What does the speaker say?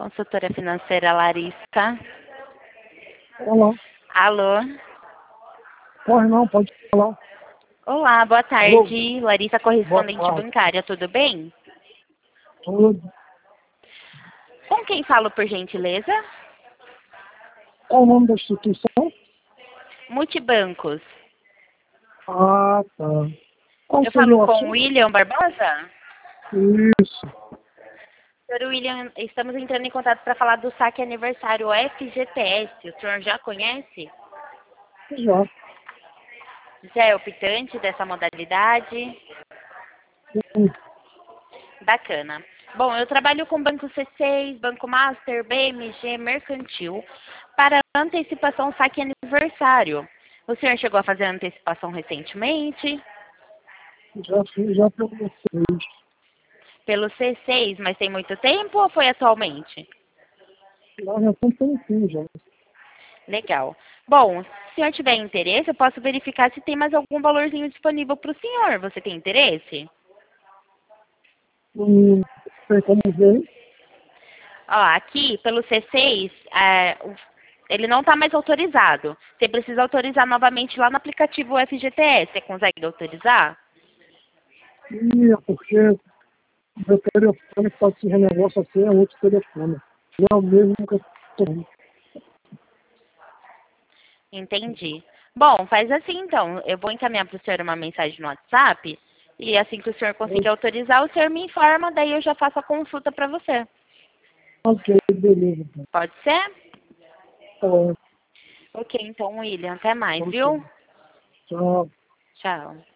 Consultora financeira Larissa. Olá. Alô? Corre não, pode falar. Olá, boa Alô? tarde. Larissa, Boa correspondente tarde. bancária, tudo bem? Tudo. Com quem falo, por gentileza? Qual o nome da instituição? Multibancos. Ah, tá. Qual Eu seria falo o com o assunto? William Barbosa? Isso. Senhor William, estamos entrando em contato para falar do saque aniversário FGTS. O senhor já conhece? Já. Já é optante dessa modalidade? Sim. Bacana. Bom, eu trabalho com Banco C6, Banco Master, BMG, Mercantil, para antecipação saque aniversário. O senhor chegou a fazer a antecipação recentemente? Já fiz, já para vocês. Pelo C6, mas tem muito tempo ou foi atualmente? Já tem um tempinho já. Legal. Bom, se o senhor tiver interesse, eu posso verificar se tem mais algum valorzinho disponível para o senhor. Você tem interesse? Tem como ver? Ó, aqui, pelo C6, ele não está mais autorizado. Você precisa autorizar novamente lá no aplicativo FGTS. Você consegue autorizar? E é porque meu telefone pode se renegócio assim, é outro telefone. Eu mesmo nunca tenho. Entendi. Bom, faz assim então. Eu vou encaminhar para o senhor uma mensagem no WhatsApp. E assim que o senhor conseguir autorizar, o senhor me informa, daí eu já faço a consulta para você. Ok, beleza. Então. Pode ser? Tá bom. Ok, então, William. Até mais, Ok. viu? Tchau. Tchau.